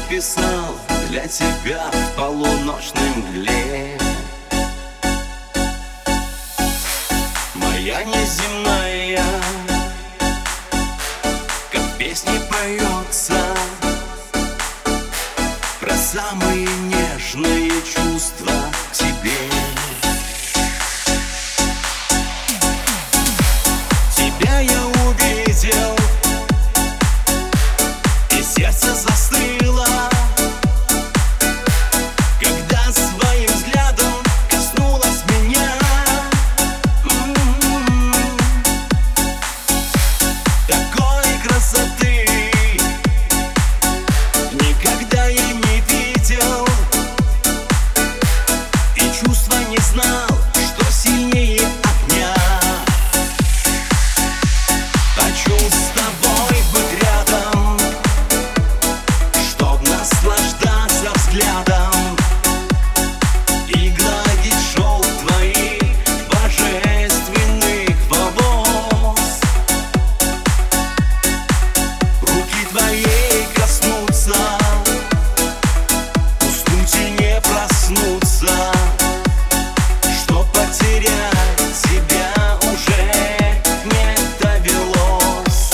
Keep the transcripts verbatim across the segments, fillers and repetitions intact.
написал для тебя в полуночной мгле. Моя неземная, как в песне поется, про самые нежные чувства к тебе. Тебя я увидел, и сердце застыло, когда своим взглядом коснулась меня. М-м-м. Такой красоты никогда я не видел, и чувства не знал, что сильнее огня. Хочу с тобой быть рядом, чтоб наслаждаться взглядом и гладить шелк твоих божественных волос. Руки твоей коснуться, уснуть и не проснуться, что потерять себя уже не довелось.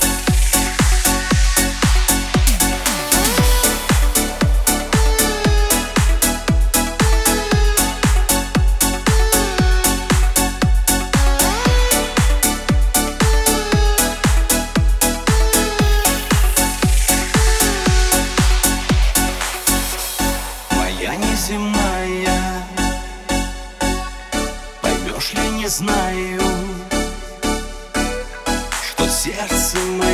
Моя неземная, поймешь ли, не знаю, что сердце мое